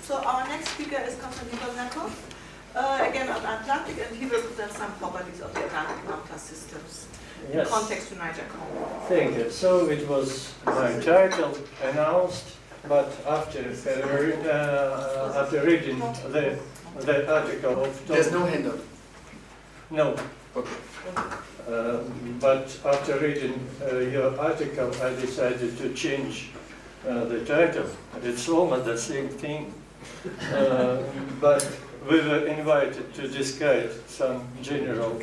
So our next speaker is Konstantin Bosniakov, again of Atlantic, and he will present some properties of the Atlantic non-class systems in context to Niger-Congo. Thank you. So it was my title announced, but after reading the article of Tom, there's no handout. No. Okay. But after reading your article, I decided to change the title. It's almost the same thing, but we were invited to discuss some general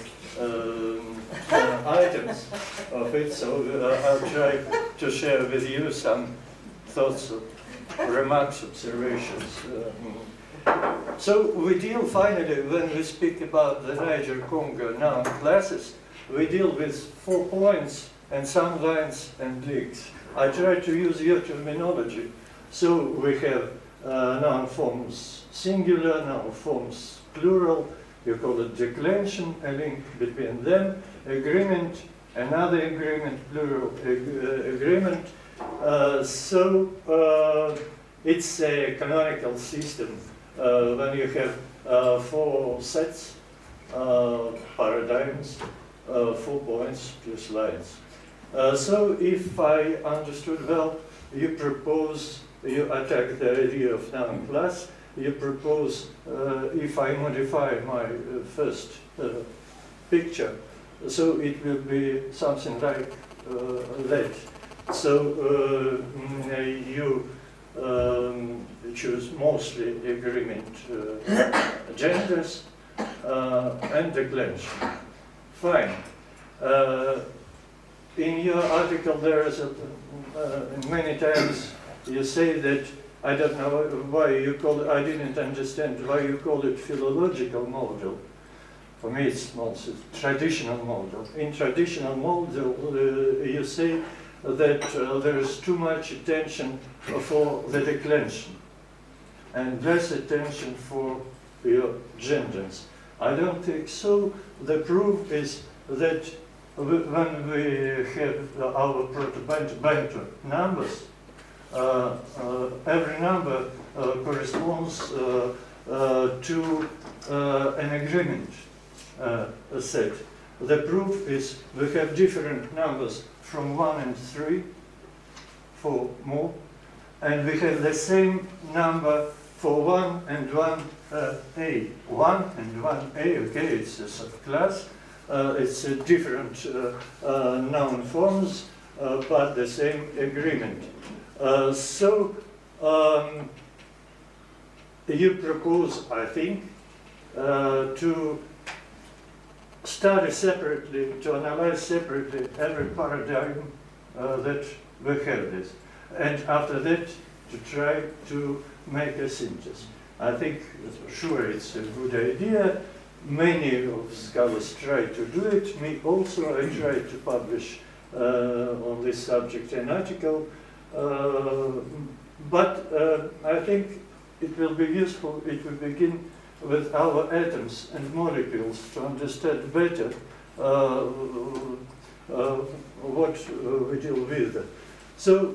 items of it, so I'll try to share with you some thoughts, remarks, observations. So we deal finally, when we speak about the Niger-Congo noun classes, we deal with 4 points and some lines and links. I try to use your terminology. So we have noun forms singular, noun forms plural, you call it declension, a link between them, agreement, another agreement, plural agreement. It's a canonical system when you have 4 sets, paradigms, 4 points plus lines. So if I understood well, you attack the idea of noun class, you propose, if I modify my first picture, so it will be something like that. So you choose mostly agreement genders and declension. Fine. In your article, there is many times you say that I don't know why you call it. I didn't understand why you call it philological model. For me, it's also traditional model. In traditional model, you say that there is too much attention for the declension and less attention for your genders. I don't think so. The proof is that when we have our proto-Bantu numbers, every number corresponds to an agreement set. The proof is we have different numbers from 1 and 3 for more, and we have the same number for 1 and 1A. 1 and 1A, okay, it's a subclass. It's a different noun forms, but the same agreement. You propose, I think, to study separately, to analyze separately every paradigm that we have this. And after that, to try to make a synthesis. I think, sure, it's a good idea. Many of scholars try to do it. Me also, I tried to publish on this subject an article. But I think it will be useful if we begin with our atoms and molecules to understand better what we deal with. So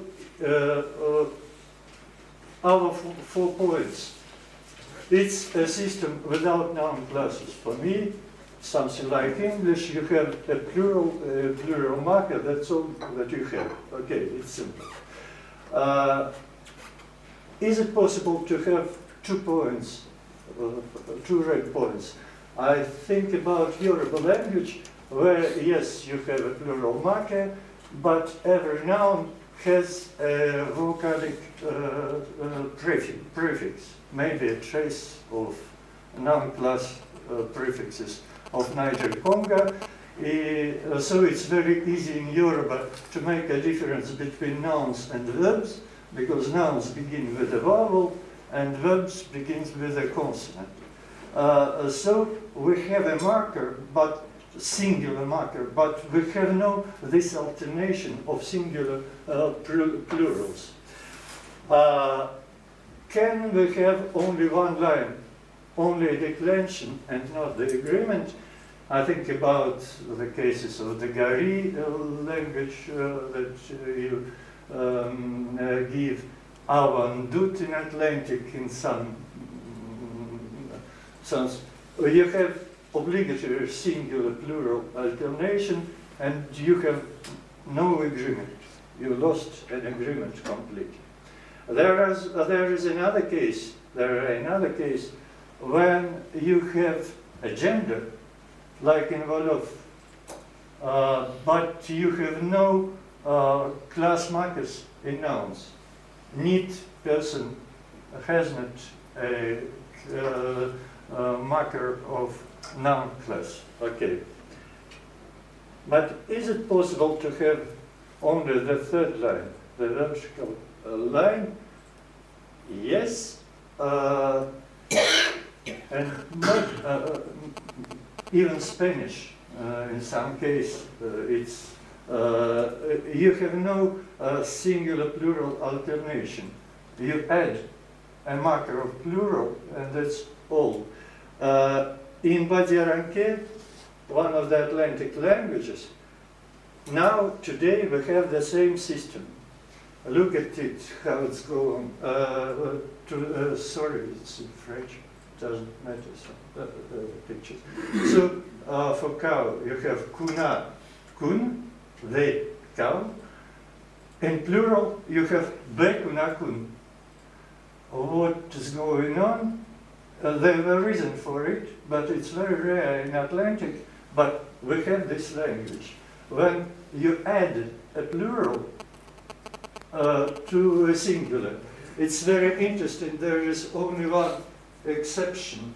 our 4 points. It's a system without noun classes. For me, something like English, you have a plural marker, that's all that you have. Okay, it's simple. Is it possible to have 2 points, 2 red points? I think about Yoruba language, where yes, you have a plural marker, but every noun has a vocalic prefix, maybe a trace of noun class prefixes of Niger-Congo. So it's very easy in Yoruba to make a difference between nouns and verbs, because nouns begin with a vowel and verbs begins with a consonant. So we have a marker, but singular marker, but we have no this alternation of singular plurals. Can we have only one line, only a declension and not the agreement? I think about the cases of the Gari language that you give. avandut in Atlantic in some sense. You have obligatory singular plural alternation, and you have no agreement. You lost an agreement completely. There is another case. When you have a gender, like in Wolof, but you have no class markers in nouns. Neat person has not a marker of noun class. Okay. But is it possible to have only the third line, the vertical line? Yes. And not even Spanish. In some case, it's you have no singular plural alternation. You add a marker of plural, and that's all. In Badiaranke, one of the Atlantic languages, now today we have the same system. Look at it, how it's going. Sorry, it's in French. Doesn't matter. So, pictures. So for cow, you have kuna, kun, the cow. In plural, you have be kuna kun. What is going on? There's a reason for it, but it's very rare in Atlantic. But we have this language. When you add a plural to a singular, it's very interesting. There is only one exception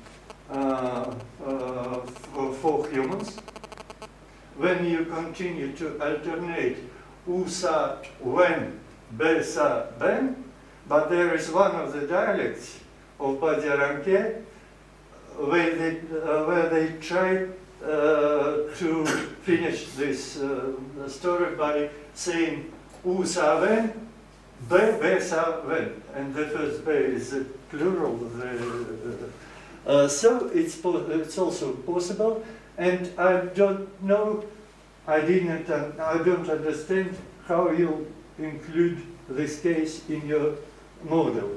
for humans. When you continue to alternate usa, when, besa, ben, but there is one of the dialects of Badiaranke where they try to finish this story by saying usa, when, be, besa, when, and the first be is a plural. So it's also possible, and I don't know, I don't understand how you include this case in your model.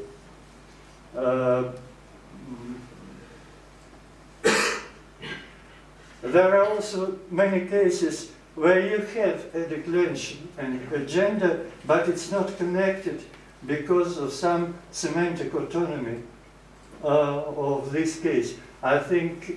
There are also many cases where you have a declension and a gender, but it's not connected because of some semantic autonomy of this case. I think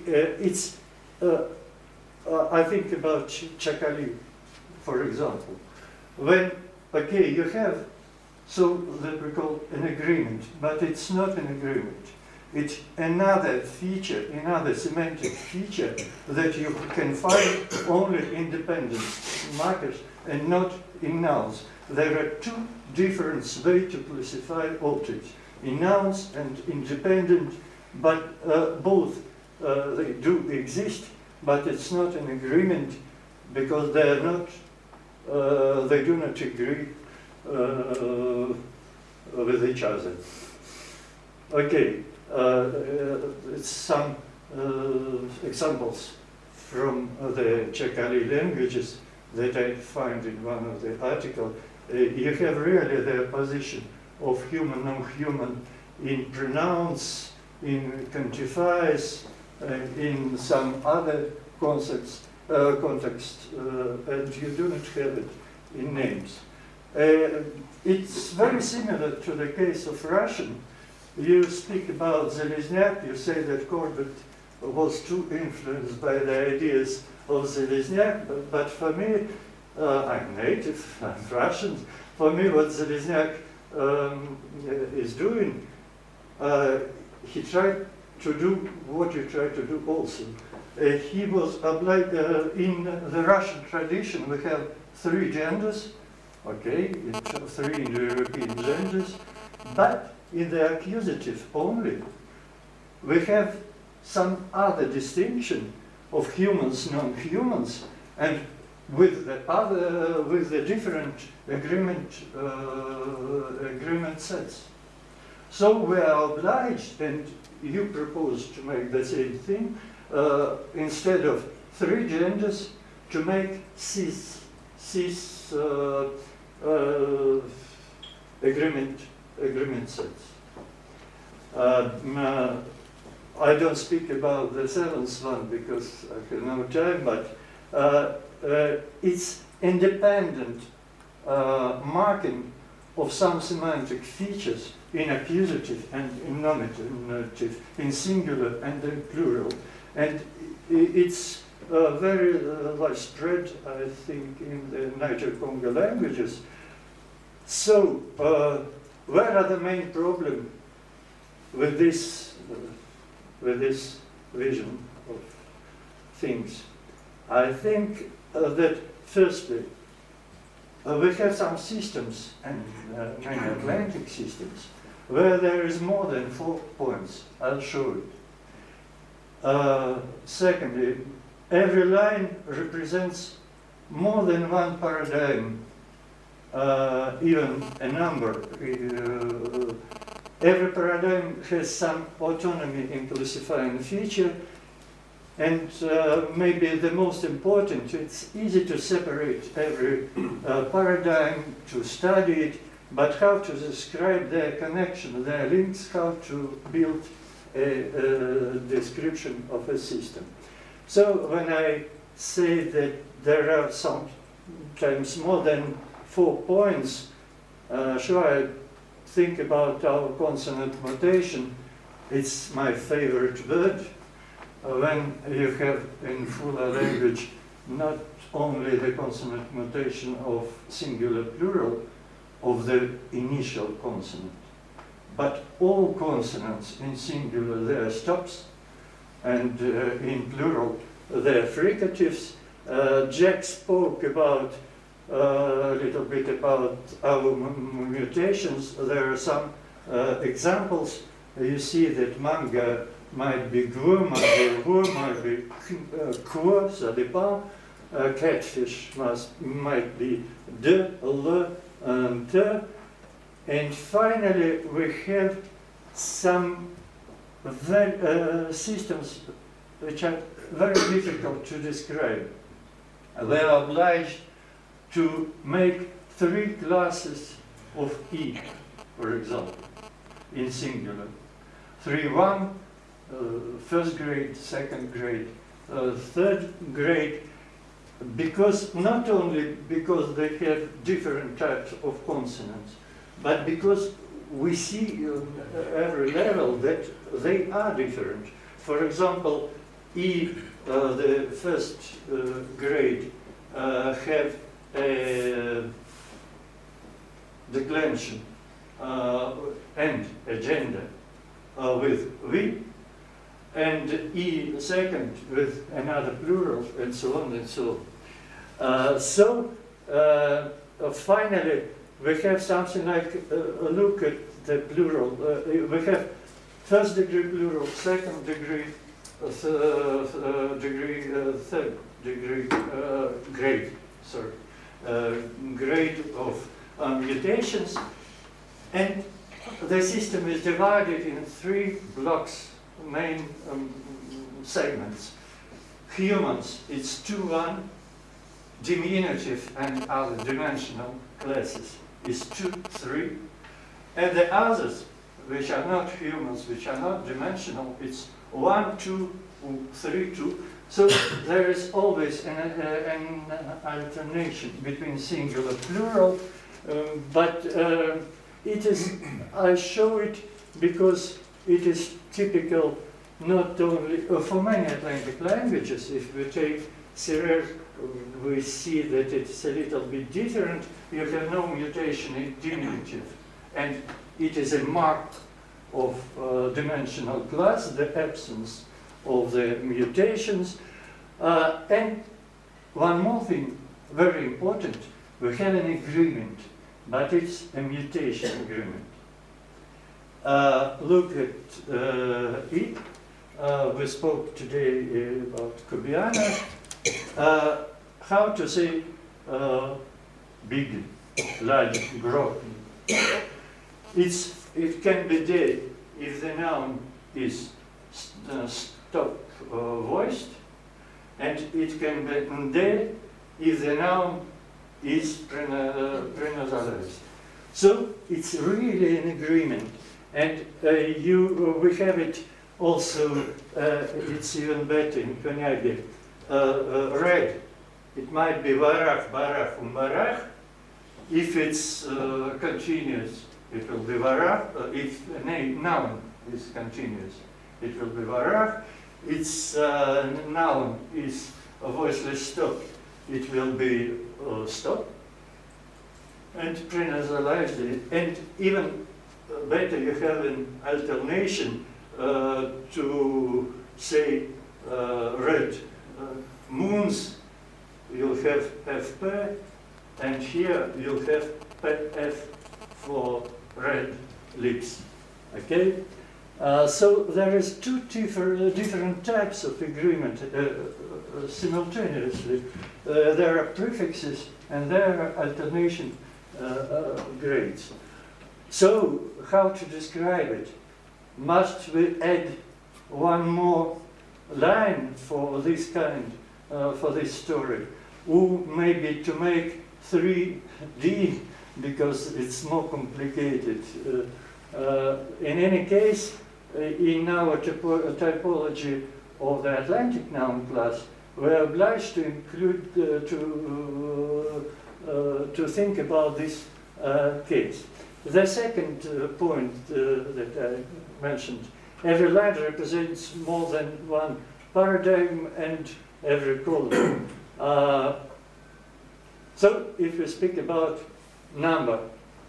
I think about Chakali, for example. When, okay, you have, so that we call an agreement, but it's not an agreement. It's another feature, another semantic feature that you can find only in dependent markers and not in nouns. There are two different ways to classify objects, in nouns and independent, but both they do exist, but it's not an agreement because they are not, they do not agree with each other. Okay, some examples from the Chakali languages that I find in one of the articles. You have really the position of human, non-human in pronouns, in quantifiers, in some other context, and you do not have it in names. It's very similar to the case of Russian. You speak about Zelezniak, you say that Corbett was too influenced by the ideas of Zelezniak, but for me, I'm native, I'm Russian. For me, what Zelezniak is doing, he tried to do what you try to do also. He was obliged, in the Russian tradition, we have three genders, okay, three Indo-European genders, but in the accusative only, we have some other distinction of humans, non-humans, and with the different agreement sets. So we are obliged, and you propose to make the same thing, instead of three genders, to make cis agreement agreement sets. I don't speak about the seventh one because I have no time, but it's independent marking of some semantic features in accusative and in nominative, in singular and in plural. And it's very widespread, I think, in the Niger-Congo languages. So, where are the main problems with this vision of things? I think that firstly, we have some systems, and many Atlantic systems, where there is more than 4 points. I'll show it. Secondly, every line represents more than one paradigm, even a number. Every paradigm has some autonomy in classifying feature, and maybe the most important, it's easy to separate every paradigm, to study it, but how to describe their connection, their links, how to build a description of a system. So when I say that there are sometimes more than 4 points, sure, I think about our consonant notation. It's my favorite word. When you have in Fula language not only the consonant notation of singular plural of the initial consonant, but all consonants in singular, they are stops, and in plural, they are fricatives. Jack spoke about a little bit about our mutations. There are some examples. You see that manga might be gur, might be kur, ça dépend. Catfish might be de, le, and te. And finally, we have some systems which are very difficult to describe. We are obliged to make 3 classes of E, for example, in singular. 3-1, first grade, second grade, third grade, because not only because they have different types of consonants, but because we see on every level that they are different. For example, E, the first grade, have a declension and a gender with we, and E second with another plural, and so on and so on. Finally, we have something like look at the plural. We have first degree plural, second degree, third degree grade. Sorry, grade of mutations, and the system is divided in 3 blocks, main segments. Humans, it's 2-1, diminutive and other dimensional classes is 2-3, and the others, which are not humans, which are not dimensional, it's 1-2, 3-2. So there is always an alternation between singular plural, but it is, I show it because it is typical not only for many Atlantic languages. If we take Serer, we see that it's a little bit different. You have no mutation in diminutive, and it is a mark of dimensional class, the absence of the mutations. And one more thing, very important, we have an agreement, but it's a mutation agreement. Look at it. We spoke today about Kubiana. How to say big, large, broken. It can be there if the noun is stop voiced, and it can be there if the noun is prenasalized. So it's really an agreement. And we have it also, it's even better in Konyagi, red. It might be varach, barach, barach. If it's continuous, it will be varach. If a noun is continuous, it will be varach. Its noun is a voiceless stop, it will be stop. And prenasalized it. And even better, you have an alternation to say red moons. You'll have FP, and here you'll have PF for red lips. Okay? So there is two different types of agreement simultaneously. There are prefixes and there are alternation grades. So how to describe it? Must we add one more line for this kind, for this story? Or maybe to make 3D because it's more complicated. In any case, in our typology of the Atlantic noun class, we're obliged to include, to think about this case. The second point that I mentioned, every line represents more than one paradigm and every column. So if we speak about number,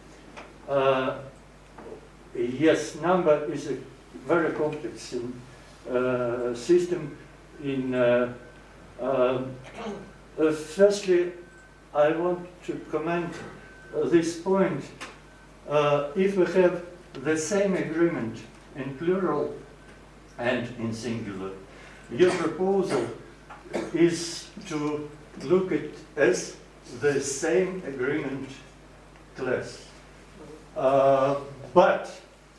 yes, number is a very complex system. Firstly, I want to comment this point. If we have the same agreement in plural and in singular, your proposal is to look at as the same agreement class. But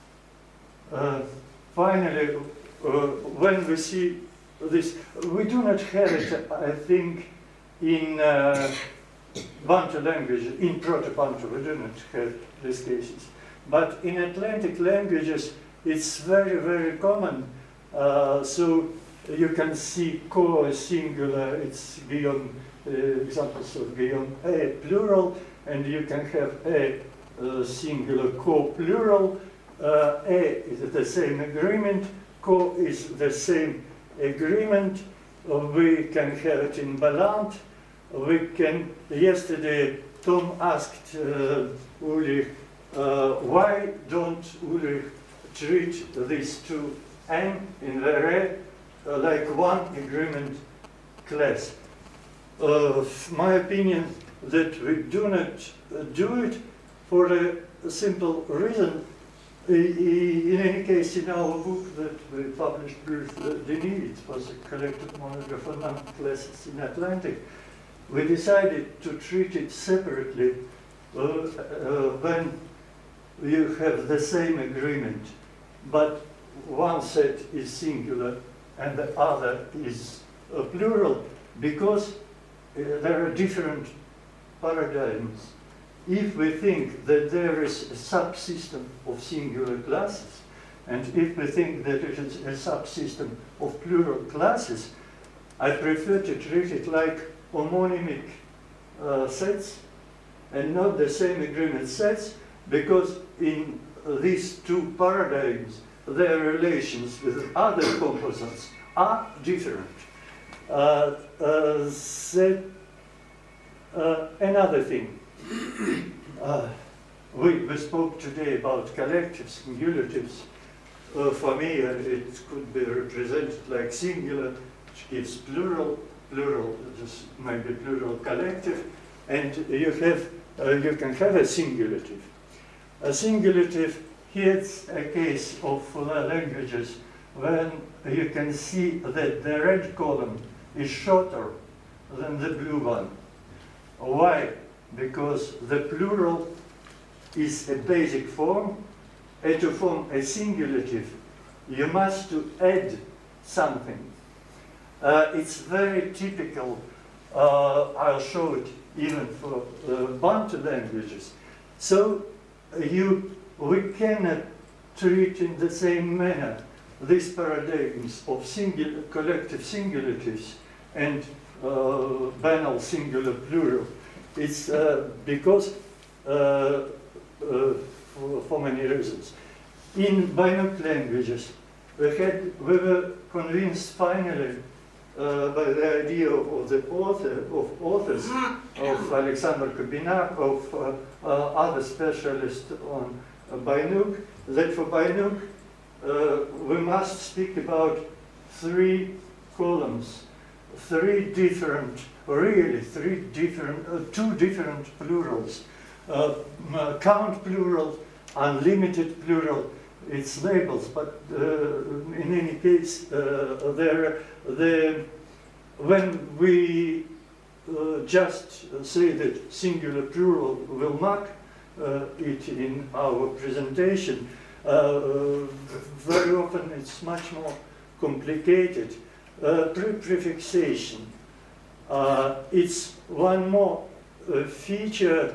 finally, when we see this, we do not have it, I think, in Bantu languages, in Proto-Bantu, we do not have these cases. But in Atlantic languages, it's very, very common. So you can see ko as singular, it's Guillaume, examples of Guillaume A plural, and you can have a singular ko plural. A is the same agreement, ko is the same agreement. We can have it in Balant. We can, yesterday Tom asked Uli, why don't Uli treat these two N in the array like one agreement class? My opinion that we do not do it for a simple reason. In any case, in our book that we published with Denis, it was a collected monograph on classes in Atlantic, we decided to treat it separately when you have the same agreement, but one set is singular and the other is plural, because there are different paradigms. If we think that there is a subsystem of singular classes, and if we think that it is a subsystem of plural classes, I prefer to treat it like homonymic sets and not the same agreement sets, because in these two paradigms, their relations with other composites are different. Another thing. We spoke today about collectives, cumulatives. For me, it could be represented like singular, which gives plural, just maybe plural collective, and you can have a singulative. A singulative, here's a case of languages when you can see that the red column is shorter than the blue one. Why? Because the plural is a basic form, and to form a singulative, you must to add something. It's very typical, I'll show it even for Bantu languages. So we cannot treat in the same manner these paradigms of collective singularities and banal singular plural. It's because for many reasons. In Banuk languages, we were convinced finally by the idea of the authors of Alexander Kubinak, of other specialists on Banuk, that for Banuk we must speak about three columns, two different plurals, count plural, unlimited plural. It's labels, but in any case, when we just say that singular plural will mark it in our presentation, very often it's much more complicated. Preprefixation. It's one more feature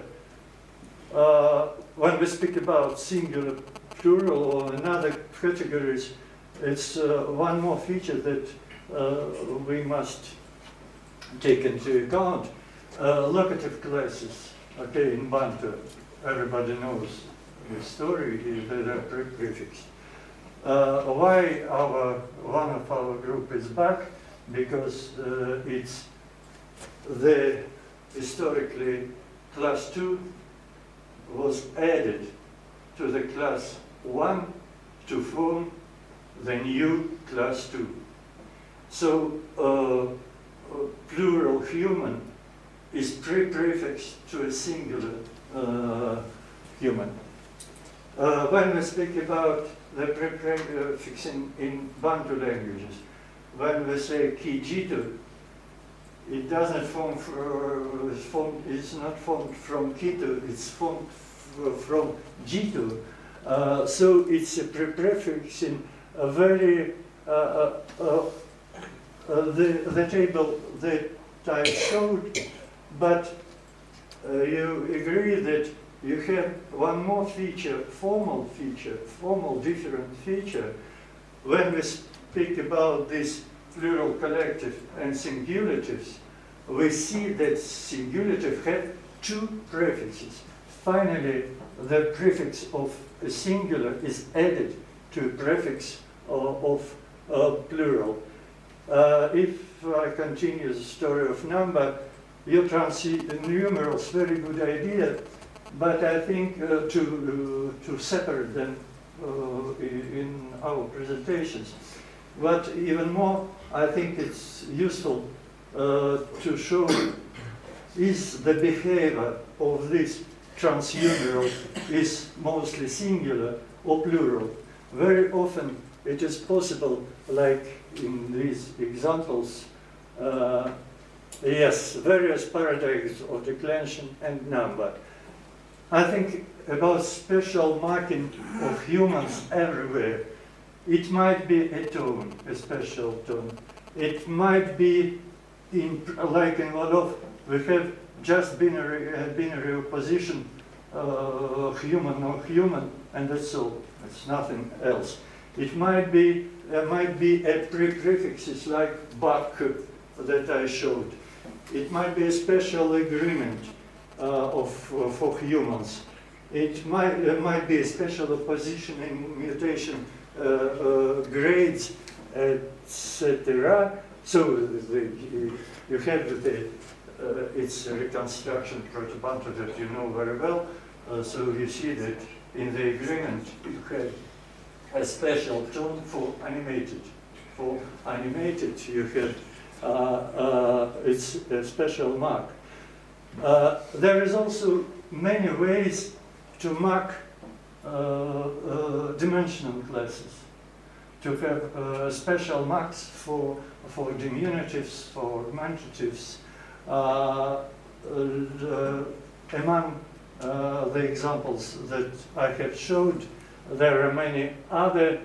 when we speak about singular plural or another categories. It's one more feature that we must take into account. Locative classes, okay, in Bantu, everybody knows the story, they are prefixed. Why one of our group is back? Because it's historically class 2 was added to the class 1 to form the new class 2. So plural human is prefixed to a singular human. When we speak about the prefixing in Bantu languages, when we say Kijitu, it doesn't it's not formed from Kitu, it's formed from Jitu. So it's a prefixing a very the table that I showed, but you agree that you have one more feature, formal different feature. When we speak about this plural collective and singulatives, we see that singulative have two prefixes. Finally, the prefix of a singular is added to a prefix of plural. If I continue the story of number, you can see numerals, very good idea, but I think to separate them in our presentations. But even more, I think it's useful to show is the behavior of this transnumeral is mostly singular or plural. Very often it is possible, like in these examples, yes, various paradigms of declension and number. I think about special marking of humans everywhere. It might be a tone, a special tone. It might be, like in Wolof, we have just binary opposition, human or human, and that's all. It's nothing else. It might be a prefixes like bak that I showed. It might be a special agreement for humans. It might be a special opposition and mutation grades, etc. So you have its reconstruction Proto-Bantu that you know very well. So you see that in the agreement you have a special tone for animated. For animated you have it's a special mark. There is also many ways to mark dimensional classes, to have special marks for diminutives, for augmentatives. Among the examples that I have showed, there are many other.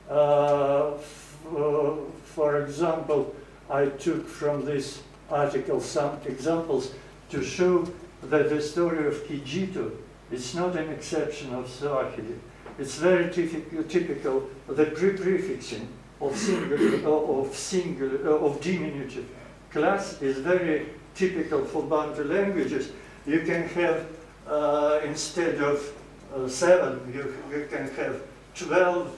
For example, I took from this article some examples to show that the story of Kijitu It's not an exception of Swahili. It's very typical. The pre-prefixing of diminutive class is very typical for Bantu languages. You can have instead of 7, you can have 12.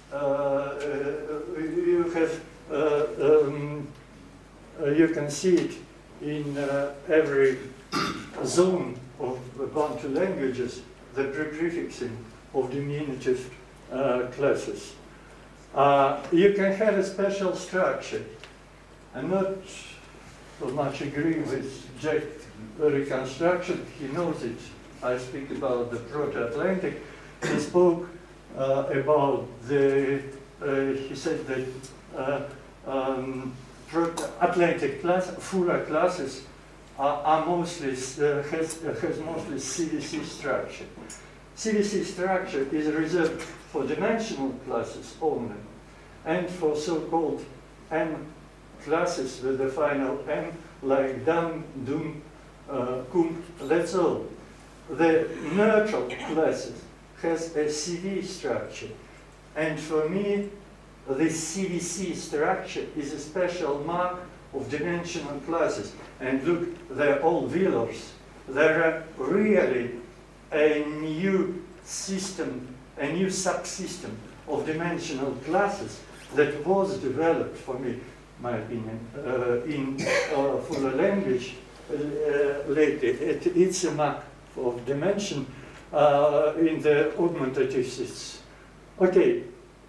You can see it in every zone of Bantu languages, the pre-prefixing of diminutive classes. You can have a special structure. I'm not so much agree with Jack's reconstruction. He knows it. I speak about the Proto-Atlantic. He spoke about the, he said that Atlantic class, Fura classes are mostly, has mostly CVC structure. CVC structure is reserved for dimensional classes only, and for so-called M classes with the final M, like dam, dum, cum, that's all. The neutral classes has a CV structure, and for me, this CVC structure is a special mark of dimensional classes. And look, they're all Wheelers. There are really a new system, a new subsystem of dimensional classes that was developed, for me, my opinion, in Fula language lately. It's a mark of dimension in the augmentative systems. Okay.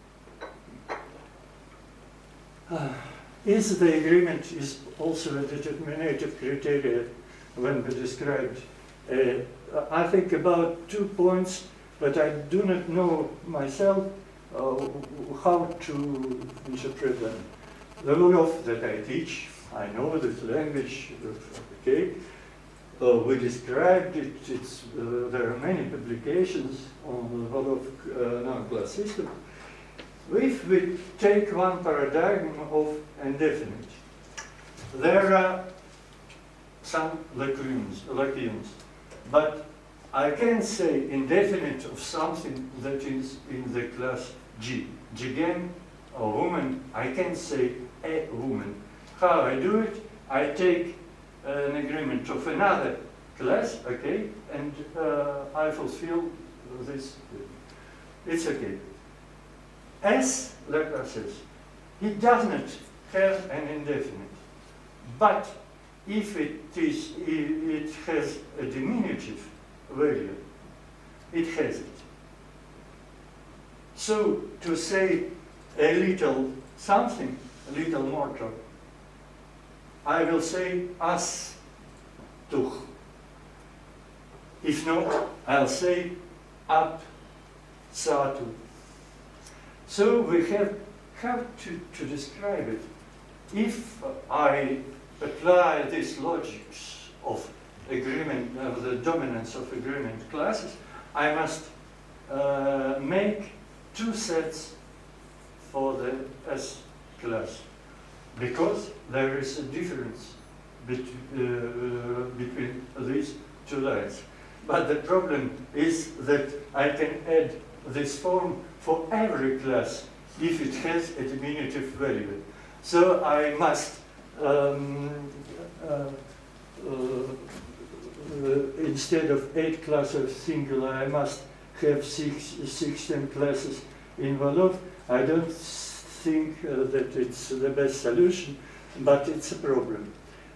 Is the agreement is also a determinative criteria when we described? I think about 2 points, but I do not know myself how to interpret them. The Wolof that I teach, I know this language, okay. We described it, there are many publications on the Wolof noun-class system. If we take one paradigm of indefinite, there are some lacunes, but I can say indefinite of something that is in the class G. Jigen, a woman, I can say a woman. How I do it? I take an agreement of another class, okay, and I fulfill this. It's okay. S, Lacan says, he does not have an indefinite, but if it has a diminutive value, it has it. So to say a little something, a little mortar, I will say as tuch. If not, I'll say ab satu. So we have to describe it. If I apply these logics of agreement, of the dominance of agreement classes, I must make 2 sets for the S class, because there is a difference between these 2 lines. But the problem is that I can add this form for every class if it has a diminutive value. So I must, instead of 8 classes singular, I must have 16 classes in Wolof. I don't think that it's the best solution, but it's a problem.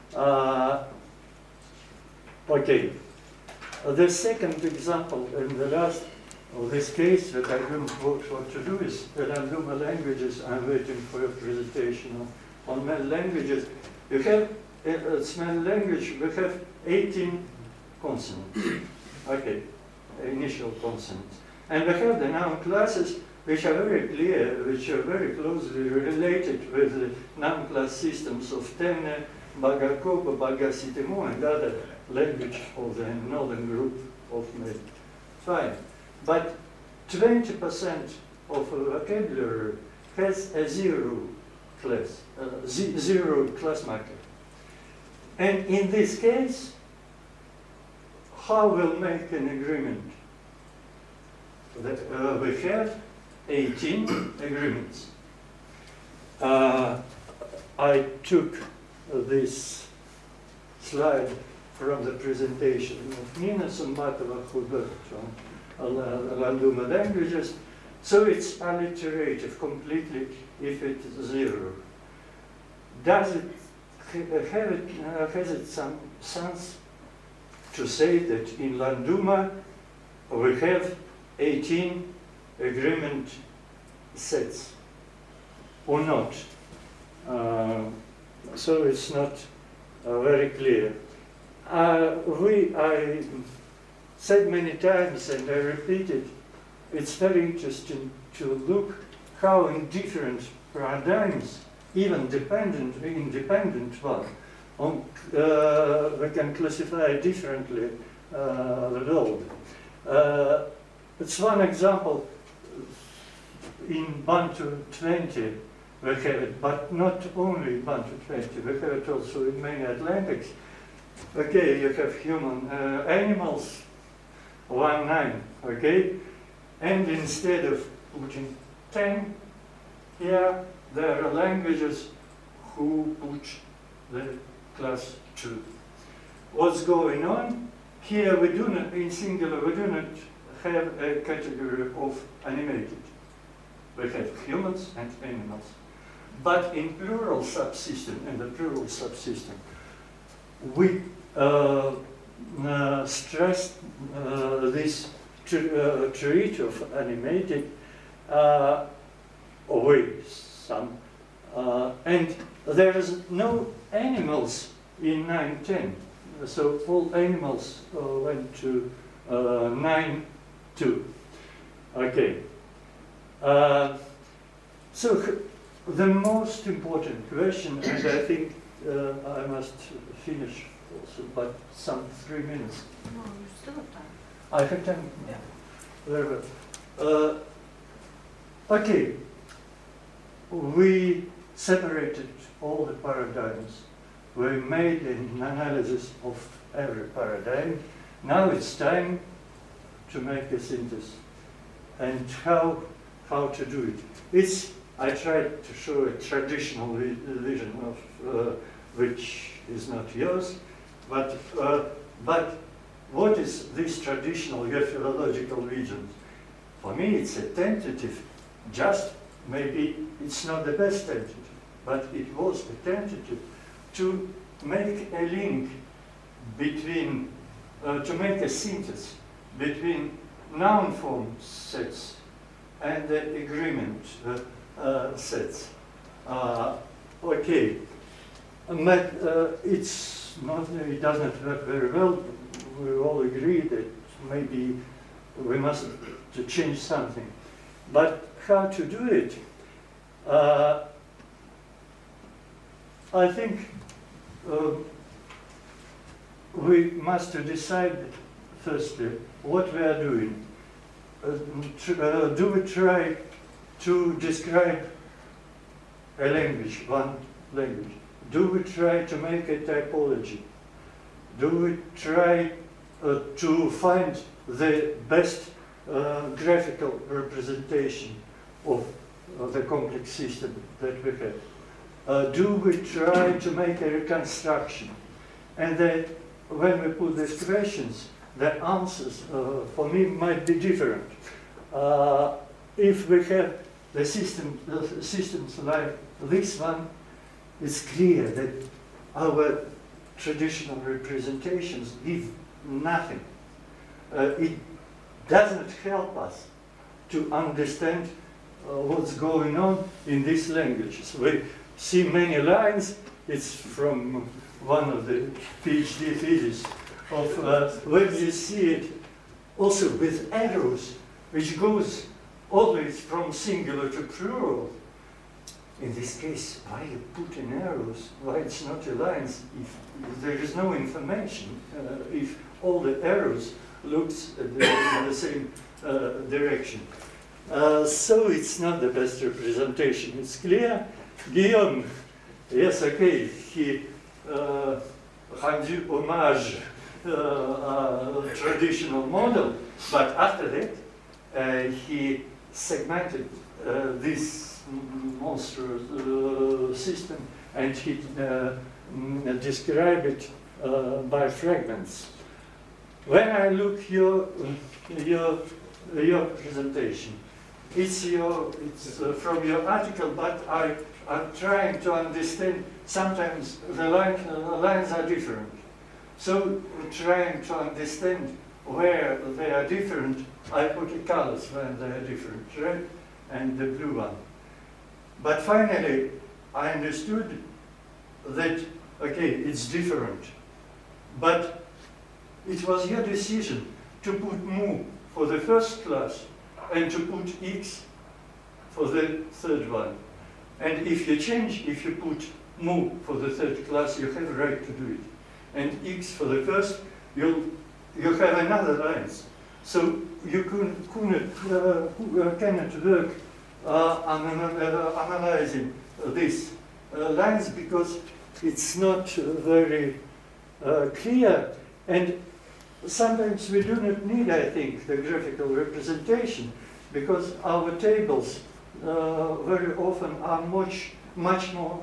Okay. The second example, and the last of this case that I don't know what to do is Randoma languages. I'm waiting for your presentation on Mel languages. You have, Smell language, we have 18 consonants. Okay, initial consonants. And we have the noun classes which are very clear, which are very closely related with the noun class systems of Tene, Bagakopa, Bagasitemo, and other language of the northern group of Mel. Fine. But 20% of a vocabulary has a zero class marker. And in this case, how we'll make an agreement. We have 18 agreements. I took this slide from the presentation of Nina Sunmatova, who worked on Landuma languages. So it's alliterative completely if it is 0. Does it has it some sense to say that in Landuma we have 18 agreement sets or not? So it's not very clear. I said many times, and I repeat it, it's very interesting to look how in different paradigms, even independent one, we can classify differently the world. It's one example. In Bantu 20 we have it, but not only in Bantu 20, we have it also in many Atlantics. Okay, you have human animals, 1-9, okay? And instead of putting 10 here, there are languages who put the class 2. What's going on? Here we do not, in singular, we do not have a category of animated. We have humans and animals. But in plural subsystem, in the plural subsystem, we stress this trait of animated with some. And there is no animals in 9-10. So all animals went to 9-2. Okay. So the most important question, and I think I must finish also, but some 3 minutes. No, you still have time. I have time. Yeah. Very well. Okay. We separated all the paradigms. We made an analysis of every paradigm. Now it's time to make a synthesis. And how to do it. I tried to show a traditional vision of which is not yours, but what is this traditional philological vision? For me, it's a tentative. Just maybe it's not the best tentative, but it was a tentative to make a link between, to make a synthesis between noun form sets and the agreement sets. Okay, but it's not. It does not work very well. We all agree that maybe we must to change something. But how to do it? I think we must decide firstly what we are doing. Do we try to describe a language, one language? Do we try to make a typology? Do we try to find the best graphical representation of the complex system that we have? Do we try to make a reconstruction? And then when we put these questions, the answers for me might be different. If we have the systems like this one, it's clear that our traditional representations give nothing. It doesn't help us to understand what's going on in these languages. We see many lines. It's from one of the PhD theses of when you see it also with arrows, which goes always from singular to plural. In this case, why you put in arrows? Why it's not a lines if there is no information? If all the arrows looks in the same direction. So it's not the best representation. It's clear. Guillaume, yes, okay, he rendu hommage traditional model. But after that, he segmented this monstrous system, and he described it by fragments. When I look your presentation, it's from your article, but I'm trying to understand. Sometimes the lines are different. So trying to understand where they are different, I put the colors when they are different, red and the blue one. But finally, I understood that, okay, it's different. But it was your decision to put mu for the first class and to put x for the third one. And if you change, if you put mu for the third class, you have a right to do it. And x for the first, you have another lines. So you cannot work analyzing these lines because it's not very clear. And sometimes we do not need, I think, the graphical representation because our tables very often are much more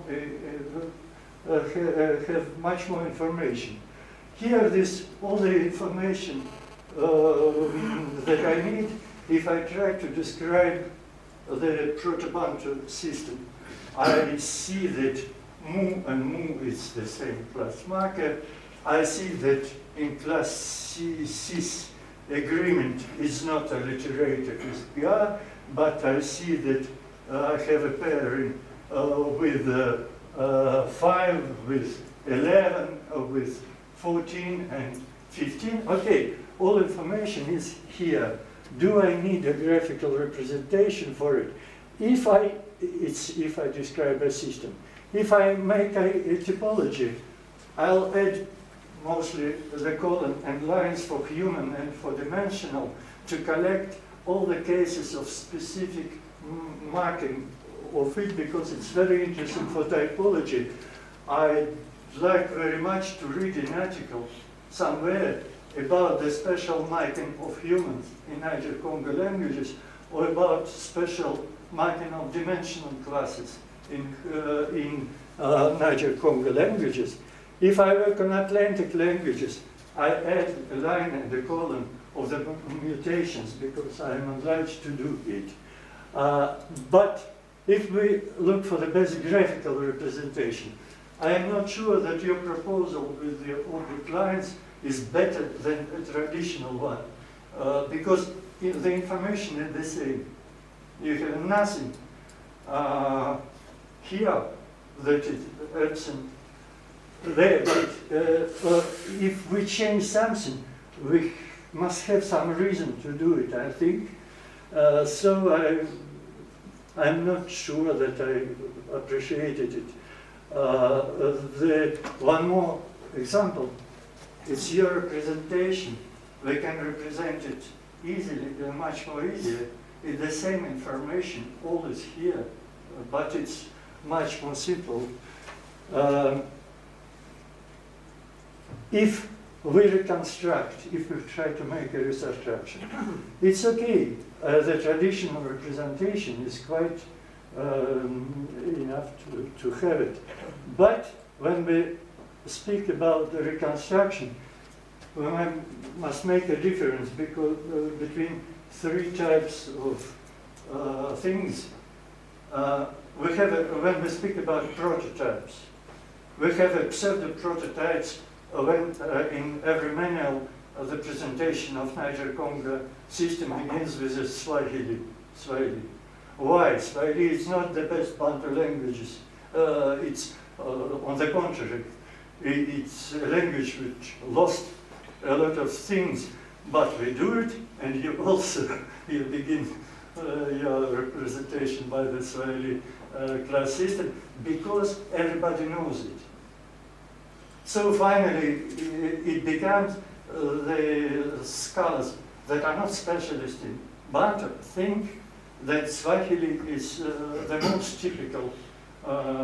have much more information. Here, all the information that I need if I try to describe the Proto-Bantu system. I see that mu and mu is the same class marker. I see that in class C, cis agreement is not alliterated with PR, but I see that I have a pairing with 5, with 11, with 14 and 15. Okay, all information is here. Do I need a graphical representation for it? If I describe a system. If I make a topology, I'll add mostly the column and lines for human and for dimensional to collect all the cases of specific marking of it because it's very interesting for typology. I'd like very much to read an article somewhere about the special marking of humans in Niger-Congo languages or about special marking of dimensional classes in Niger-Congo languages. If I work on Atlantic languages, I add a line and a column of the mutations because I am obliged to do it. But if we look for the basic graphical representation, I am not sure that your proposal with the orbit lines is better than a traditional one because the information is the same. You have nothing here that is absent there, but if we change something, we must have some reason to do it, I think. So I'm not sure that I appreciated it. One more example, it's your representation. We can represent it easily, much more easily. It's the same information, all is here, but it's much more simple. If we reconstruct, if we try to make a reconstruction, it's okay. The traditional representation is quite enough to have it. But when we speak about the reconstruction, we must make a difference because, between three types of things. We have when we speak about prototypes, we have a pseudo-prototypes when in every manual the presentation of Niger-Congo system begins with a Swahili. Why? Swahili is not the best Bantu languages. It's on the contrary. It's a language which lost a lot of things, but we do it, and you also you begin your representation by the Swahili class system because everybody knows it. So finally, it becomes the scholars that are not specialists in Bantu think that Swahili is the most typical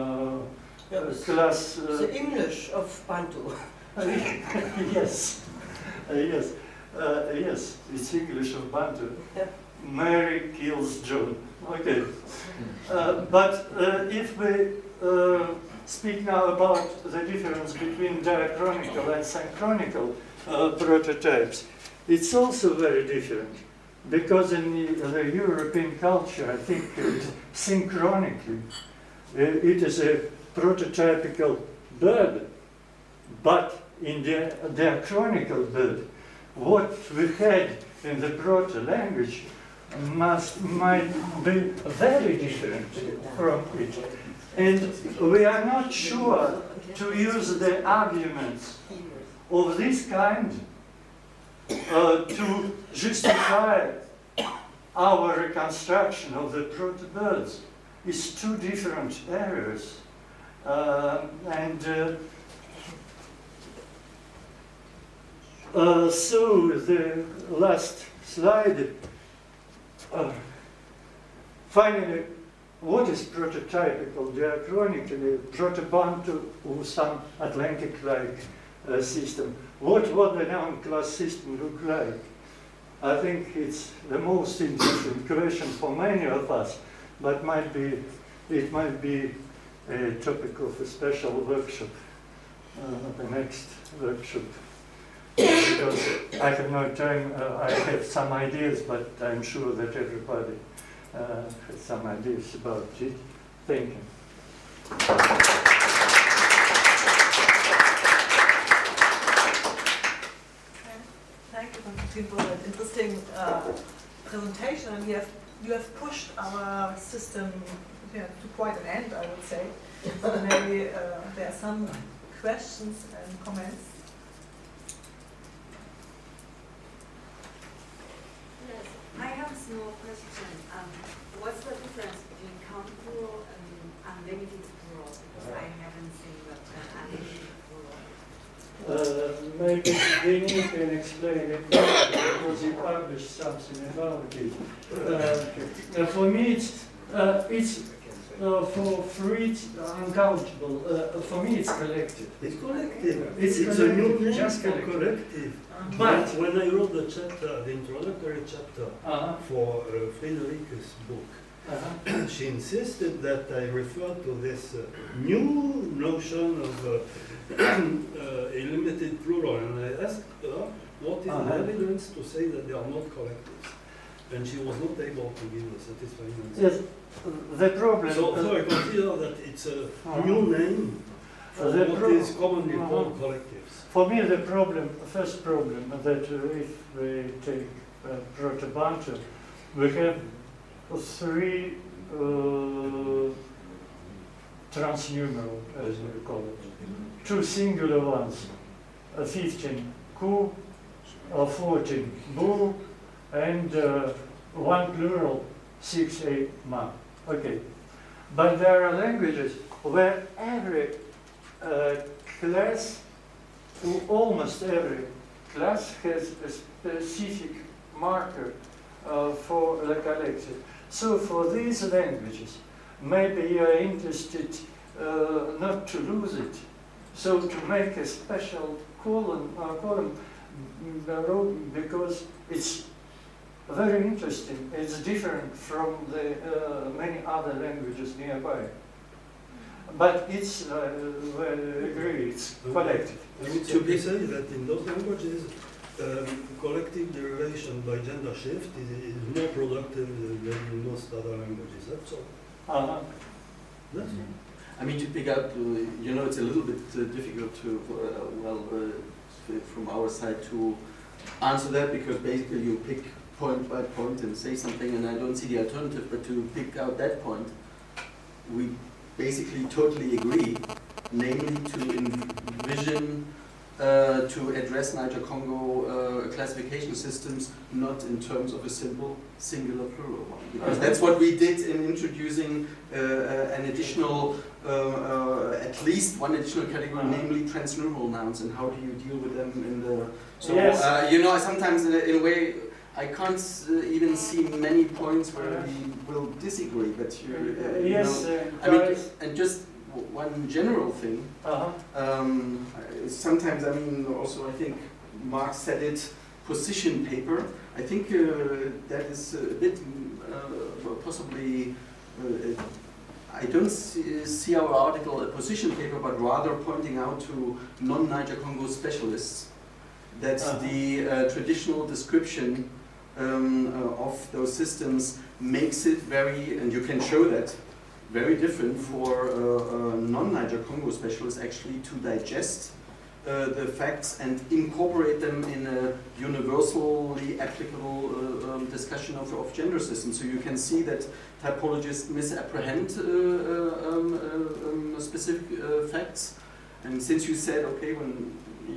class. The English of Bantu. Yes, Yes, yes, it's English of Bantu. Mary kills John. Okay. But if we speak now about the difference between diachronical and synchronical prototypes, it's also very different. Because in the European culture, I think synchronically, it is a prototypical bird, but in the diachronical bird, what we had in the proto-language might be very different from it. And we are not sure to use the arguments of this kind to justify our reconstruction of the proto-birds. It's two different areas. So the last slide. Finally, what is prototypical? Diachronically, Proto-Bantu or some Atlantic-like system. What would the noun class system look like? I think it's the most interesting question for many of us, but it might be a topic of a special workshop, the next workshop. Because I have no time, I have some ideas, but I'm sure that everybody has some ideas about it. Thank you. Thank you, Konstantin, for that interesting presentation. And you have pushed our system to quite an end, I would say. So maybe there are some questions and comments. Yes, I have a small question. What's the difference between count plural and unlimited plural? Because I haven't seen the unlimited plural. Maybe Denis can explain it because he published something about it. For me, it's for Fritz uncountable. For me, it's collective. It's collective. It's a new name just for collective. collective. But when I wrote the chapter, the introductory chapter for Friederike's book, she insisted that I refer to this new notion of a limited plural, and I asked her what is the evidence to say that they are not collectives, and she was not able to give a satisfying answer. Yes, the problem. So I consider that it's a new name for what is commonly called collectives. For me, the first problem, that if we take Proto-Bantu, we have three transnumeral, as we call it. Two singular ones, 15 ku, 14 bu, and one plural, 6 ma. Okay. But there are languages where every class, almost every class has a specific marker for the collective. So for these languages, maybe you are interested not to lose it. So to make a special column because it's very interesting. It's different from the many other languages nearby. But it's, I agree, it's collective. I would simply say that in those languages, collective derivation by gender shift is more productive than in most other languages. That's all. That's all. I mean, to pick up, it's a little bit difficult to, from our side to answer that, because basically you pick point by point and say something, and I don't see the alternative, but to pick out that point, we basically totally agree, namely to envision, to address Niger-Congo classification systems not in terms of a simple singular plural one. Because that's what we did in introducing an additional, at least one additional category, namely transnumeral nouns, and how do you deal with them in the... So, yes. Sometimes in a way, I can't even see many points where we will disagree, but I mean, and just one general thing. Sometimes, I mean, also I think Mark said it, position paper. I think that is a bit possibly, I don't see our article a position paper, but rather pointing out to non-Niger Congo specialists that the traditional description of those systems makes it very, and you can show that, very different for non-Niger Congo specialists actually to digest the facts and incorporate them in a universally applicable discussion of gender systems. So you can see that typologists misapprehend specific facts. And since you said, okay, when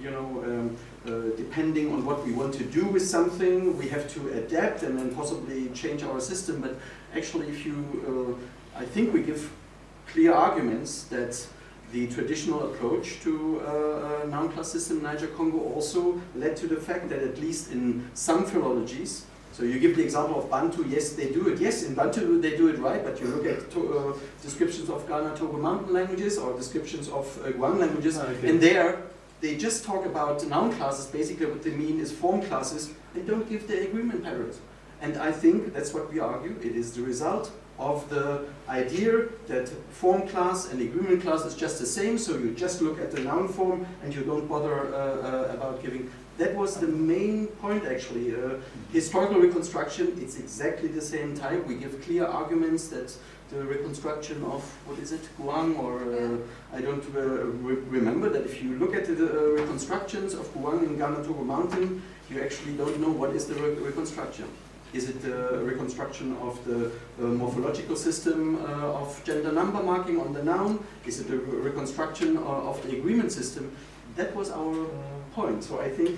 depending on what we want to do with something, we have to adapt and then possibly change our system. But actually, if you, I think we give clear arguments that the traditional approach to noun class system Niger Congo also led to the fact that at least in some philologies, so you give the example of Bantu, yes, they do it. Yes, in Bantu they do it right, but you look at descriptions of Ghana Togo Mountain languages or descriptions of Guang languages, and there they just talk about noun classes. Basically what they mean is form classes. They don't give the agreement patterns. And I think that's what we argue. It is the result of the idea that form class and agreement class is just the same, so you just look at the noun form and you don't bother about giving. That was the main point actually. Historical reconstruction, it's exactly the same type. We give clear arguments that the reconstruction of, what is it, Guang, or I don't remember that if you look at the reconstructions of Guang in Ghana Togo Mountain, you actually don't know what is the reconstruction. Is it the reconstruction of the morphological system of gender number marking on the noun? Is it the reconstruction of the agreement system? That was our point. So I think,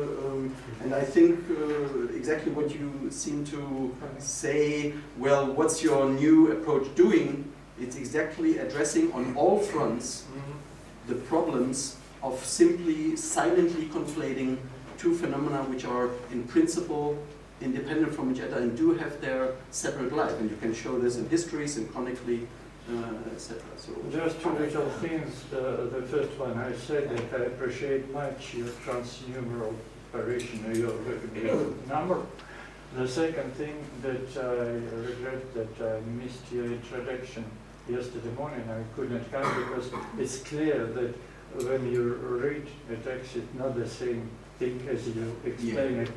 and I think exactly what you seem to say, well, what's your new approach doing? It's exactly addressing on all fronts the problems of simply silently conflating two phenomena which are in principle independent from each other and do have their separate life. And you can show this in histories and chronically, etc. So just two little things. The first one, I said that I appreciate much your transnumeral operation, your number. The second thing that I regret that I missed your introduction yesterday morning. I couldn't come because it's clear that when you read a text, it's not the same thing as you explain it.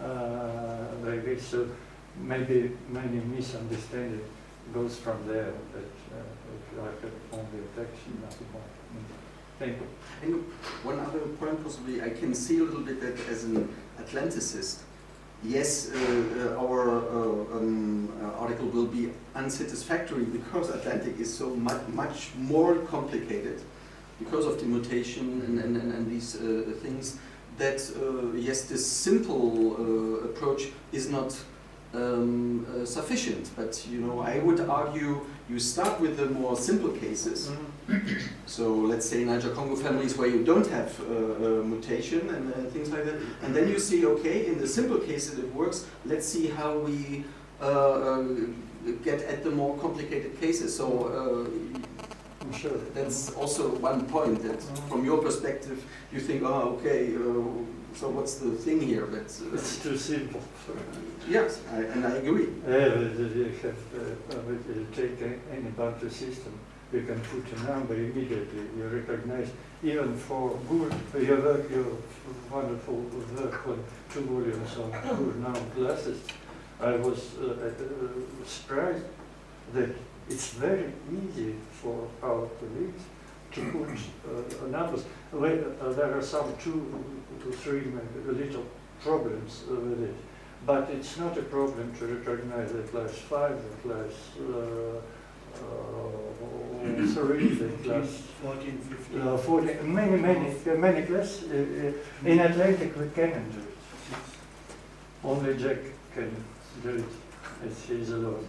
Like this, so maybe many misunderstanding goes from there, but if I have only a text, nothing more. Thank you. And one other point possibly, I can see a little bit that as an Atlanticist, yes, our article will be unsatisfactory because Atlantic is so much more complicated because of the mutation and these things. That yes, this simple approach is not sufficient. But I would argue you start with the more simple cases. So let's say Niger Congo families where you don't have mutation and things like that, and then you see, okay, in the simple cases it works. Let's see how we get at the more complicated cases. So. Sure. That's also one point that, from your perspective, you think, oh, okay, so what's the thing here? But it's too simple. Yes, and I agree. You have take any Bantu system, you can put a number immediately. You recognize, even for good, your wonderful work on 2 volumes on good noun classes. I was surprised that it's very easy for our colleagues to put numbers. There are some 2 to 3 little problems with it, but it's not a problem to recognize the class 5, the class 3, the class 14, 15. 14, many classes. In Atlantic we cannot do it. Only Jack can do it, as he's alone.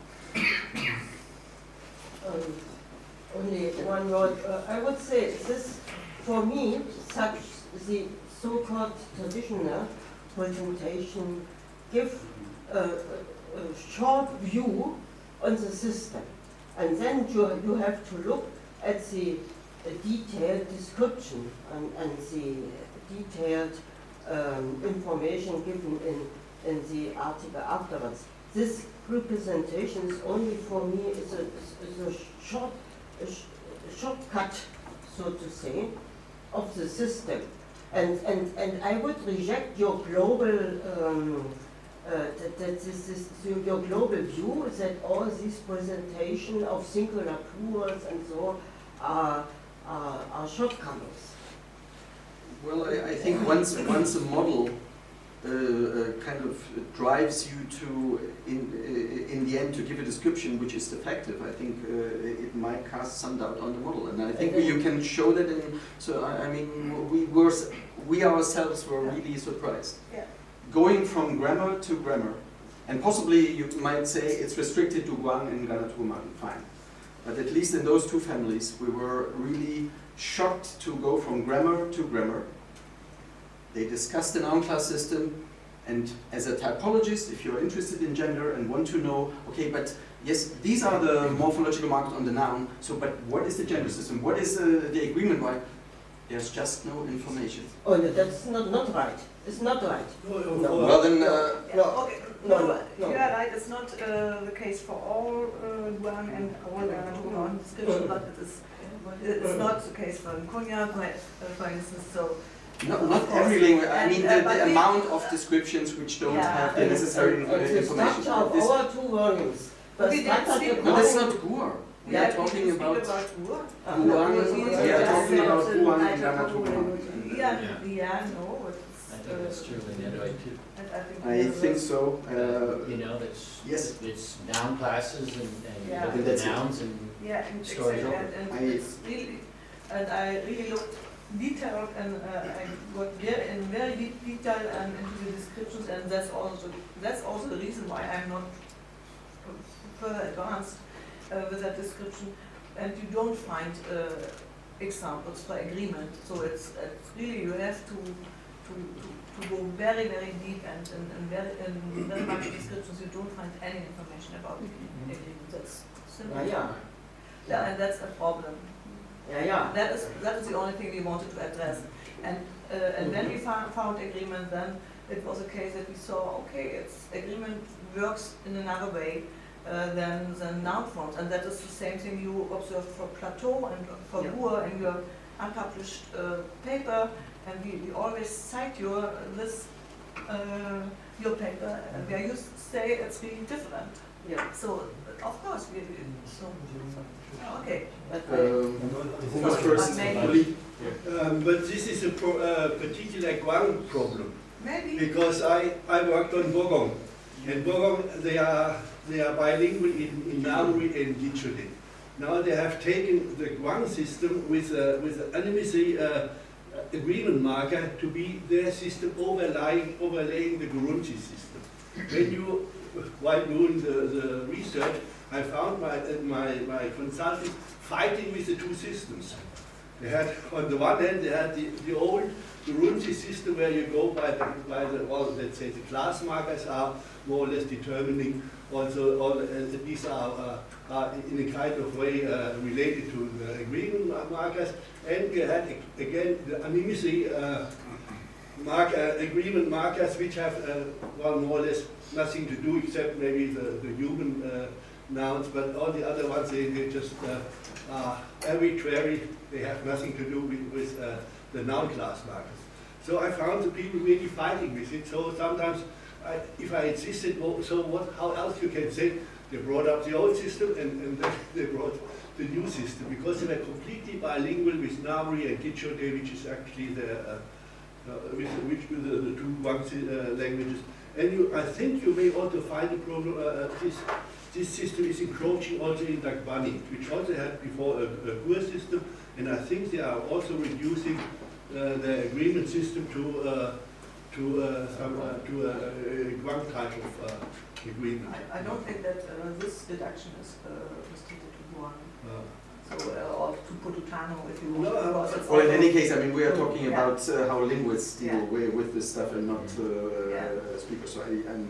Only one word. I would say this, for me, such the so-called traditional presentation give a short view on the system. And then you have to look at the detailed description and the detailed information given in the article afterwards. This representation is only for me is a shortcut, so to say, of the system. And I would reject your global your global view that all these presentation of singular plurals and so are shortcomings. Well, I think once a model kind of drives you to, in the end, to give a description which is effective, I think it might cast some doubt on the model, and I think you can show that in. So I mean, we ourselves were really surprised. Yeah. Going from grammar to grammar, and possibly you might say it's restricted to Guang and Ganatuman, fine. But at least in those two families, we were really shocked to go from grammar to grammar. They discussed the noun class system, and as a typologist, if you're interested in gender and want to know, okay, but yes, these are the morphological markers on the noun, so but what is the gender system? What is the agreement? Why? There's just no information. Oh, no, that's not right. It's not right. No. Well then, Okay. No. You are right. It's not the case for all Guang and all Ganatuman description, but it's not the case for Konya, for instance. So. not every language. I mean, the amount of descriptions which don't have the necessary The information. structure of our two volumes. But we didn't speak But that's not Guar. We are talking about Guang. Guang. We are talking about Guang and Ganatuman. Yeah, no. I think that's true in Android too. I think so. You know, that's Yes. it's noun classes and Yeah. you look at That's the it. nouns and Yeah, and Story exactly, over. and it's really, and I really looked detailed and I got in very deep detail and into the descriptions, and that's also the reason why I'm not further advanced with that description. And you don't find examples for agreement, so it's really you have to go very deep and very much descriptions. You don't find any information about agreement. That's simple. Yeah, and that's a problem. That is the only thing we wanted to address. And when we found agreement, then it was a case that we saw, okay, agreement works in another way than noun forms, and that is the same thing you observed for Plateau and for Boer in your unpublished paper, and we always cite your paper, where you say it's really different. Yeah. So, of course, okay. Who's first? Ali? But this is a particular Guang problem, Maybe. because I worked on Bogong, and Bogong they are bilingual in Namri and Gichode. Now they have taken the Guang system with an animacy agreement marker to be their system overlaying the Gurunchi system. While doing the research, I found my consultants fighting with the two systems. They had, on the one hand, they had the old Gurunchi system where you go by the well, let's say the class markers are more or less determining also these are in a kind of way related to the agreement markers, and we had again the animacy agreement markers which have well, more or less nothing to do except maybe the human nouns, but all the other ones they just arbitrary. They have nothing to do with the noun class markers. So I found the people really fighting with it. So sometimes, if I insisted, well, so what? How else you can say? They brought up the old system and then they brought the new system, because they were completely bilingual with Namri and Gichode, which is actually the two Guang languages. And I think you may also find a problem. This system is encroaching also in Dagbani, which also had before a Gur system, and I think they are also reducing the agreement system to a Guang type of agreement. I don't think that this deduction is restricted to Guang. Or to Purutano, if you want. Well, in any case, I mean, we are talking about how linguists deal with this stuff and not speakers. So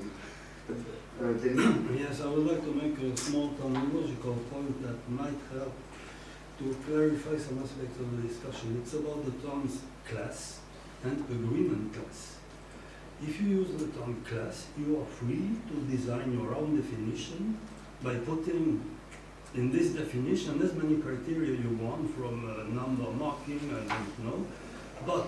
Yes, I would like to make a small terminological point that might help to clarify some aspects of the discussion. It's about the terms class and agreement class. if you use the term class, you are free to design your own definition by putting in this definition as many criteria you want, from number marking, I don't know. But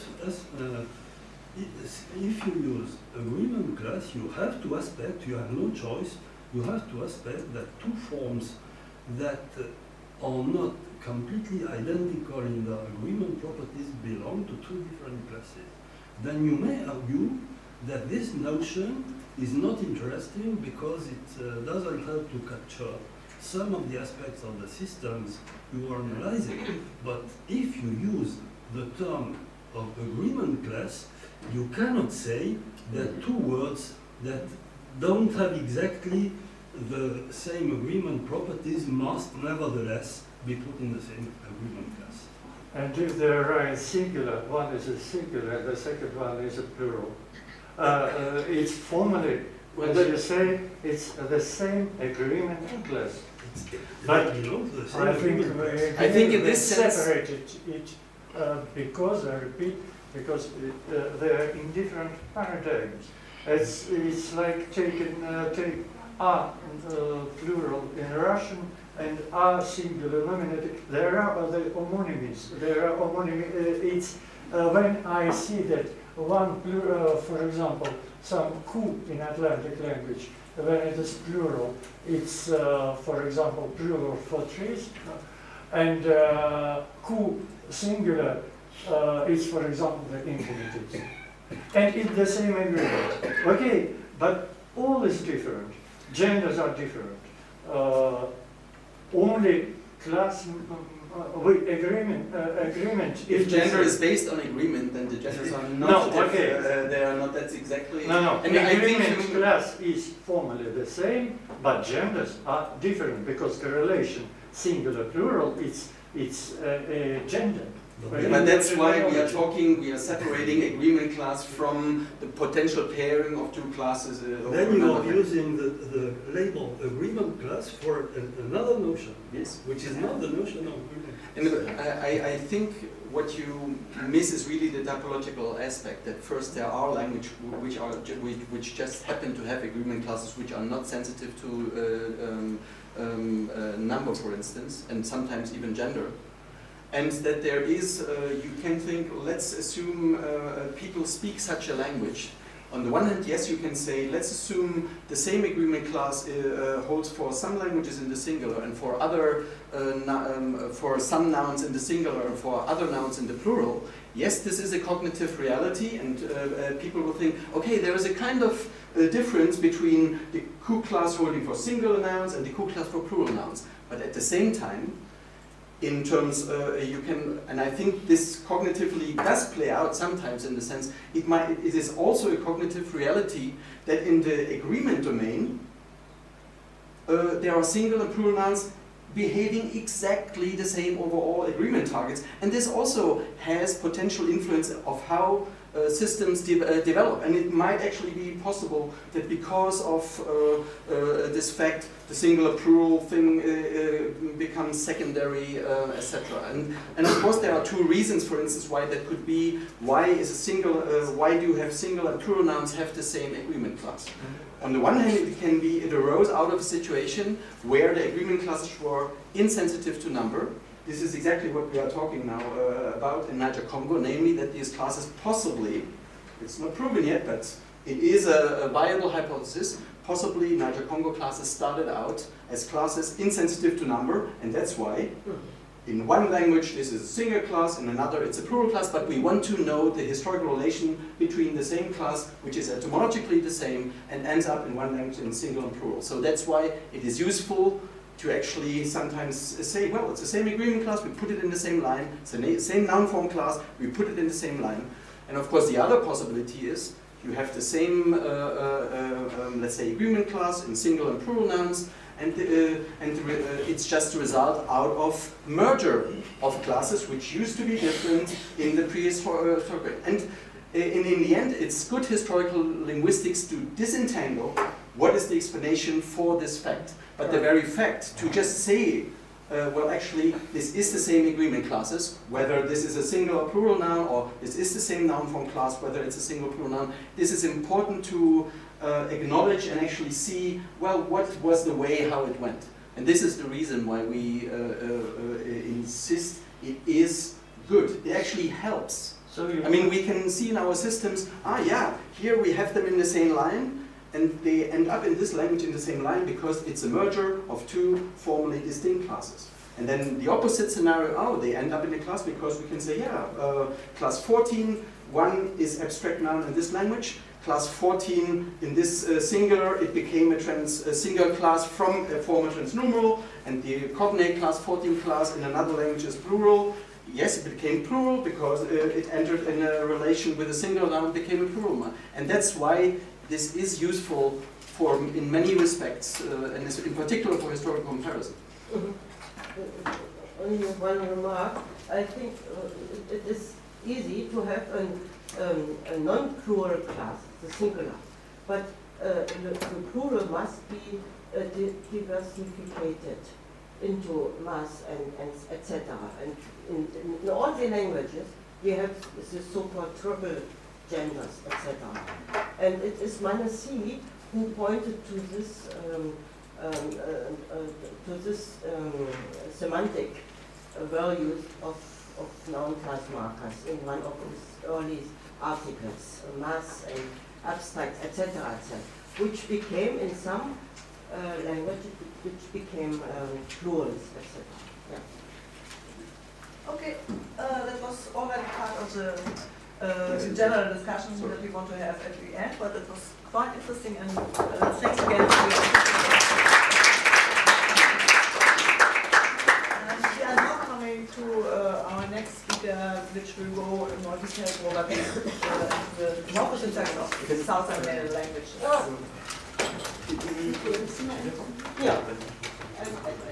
if you use agreement class, you have to expect, you have no choice, you have to expect that two forms that are not completely identical in their agreement properties belong to two different classes. Then you may argue that this notion is not interesting because it doesn't help to capture some of the aspects of the systems you are analyzing. But if you use the term of agreement class, you cannot say that two words that don't have exactly the same agreement properties must nevertheless be put in the same agreement class. And if they are singular, one is a singular, the second one is a plural. It's formally, as you say, it's the same agreement class. But I think in this sense, separated it because, I repeat, because they are in different paradigms. It's like take a plural in Russian and a singular nominative. There are other homonymies. There are it's when I see that one plural, for example, some ku in Atlantic language, when it is plural, it's for example plural for trees, and ku singular is for example the infinitive, and it's the same agreement. Okay, but all is different. Genders are different. Only class with agreement. If gender is based on agreement, then the genders are not. No, okay. They are not. That's exactly. No. And agreement class is formally the same, but genders are different because the relation singular plural it's a gender. But that's why we are separating agreement class from the potential pairing of two classes. Then you are using the label agreement class for another notion, yes, which is not the notion of agreement. And I think what you miss is really the typological aspect. That first there are languages which just happen to have agreement classes which are not sensitive to number, for instance, and sometimes even gender. And that there is, you can think, let's assume people speak such a language. On the one hand, yes, you can say, let's assume the same agreement class holds for some languages in the singular and for other, for some nouns in the singular and for other nouns in the plural. Yes, this is a cognitive reality, and people will think, okay, there is a kind of difference between the ku class holding for singular nouns and the ku class for plural nouns. But at the same time, in terms, you can, and I think this cognitively does play out sometimes in the sense, it is also a cognitive reality that in the agreement domain, there are singular and plural nouns behaving exactly the same over all agreement targets, and this also has potential influence of how systems develop, and it might actually be possible that because of this fact, the singular plural thing becomes secondary, etc. And of course, there are two reasons, for instance, why that could be. Why do you have singular and plural nouns have the same agreement class? On the one hand, it can be it arose out of a situation where the agreement classes were insensitive to number. This is exactly what we are talking now about in Niger-Congo, namely that these classes possibly, it's not proven yet, but it is a viable hypothesis, possibly Niger-Congo classes started out as classes insensitive to number, and that's why in one language this is a single class, in another it's a plural class, but we want to know the historical relation between the same class, which is etymologically the same, and ends up in one language in single and plural. So that's why it is useful to actually sometimes say, well, it's the same agreement class, we put it in the same line, it's the same noun form class, we put it in the same line. And of course the other possibility is you have the same, let's say, agreement class in single and plural nouns, and it's just a result out of merger of classes which used to be different in the prehistoric. And in the end, it's good historical linguistics to disentangle what is the explanation for this fact. But the very fact to just say well, actually, this is the same agreement classes, whether this is a single or plural noun, or this is the same noun form class, whether it's a single or plural noun. This is important to acknowledge and actually see, well, what was the way how it went. And this is the reason why we insist it is good. It actually helps. So you I mean, we can see in our systems, here we have them in the same line, and they end up in this language in the same line because it's a merger of two formally distinct classes. And then the opposite scenario, they end up in a class because we can say, class 14, one is abstract noun in this language, class 14 in this singular, it became a single class from a former transnumeral, and the cognate class 14 class in another language is plural. Yes, it became plural because it entered in a relation with a singular noun, became a plural noun. And that's why this is useful for, in many respects, and in particular for historical comparison. Only one remark. I think it is easy to have a non-plural class, the singular, but the plural must be diversified into mass and etc. And in all the languages, we have the so-called triple genders, etc. And it is Manassi who pointed to this semantic values of noun class markers in one of his early articles, mass and abstract, etc., etc., which became in some languages, which became plurals, etc. Yeah. Okay, that was already part of the general discussion that we want to have at the end, but it was quite interesting, and thanks again for your And we are now coming to our next speaker, which will go in more detail over the morphosyntax of South American languages. Yeah.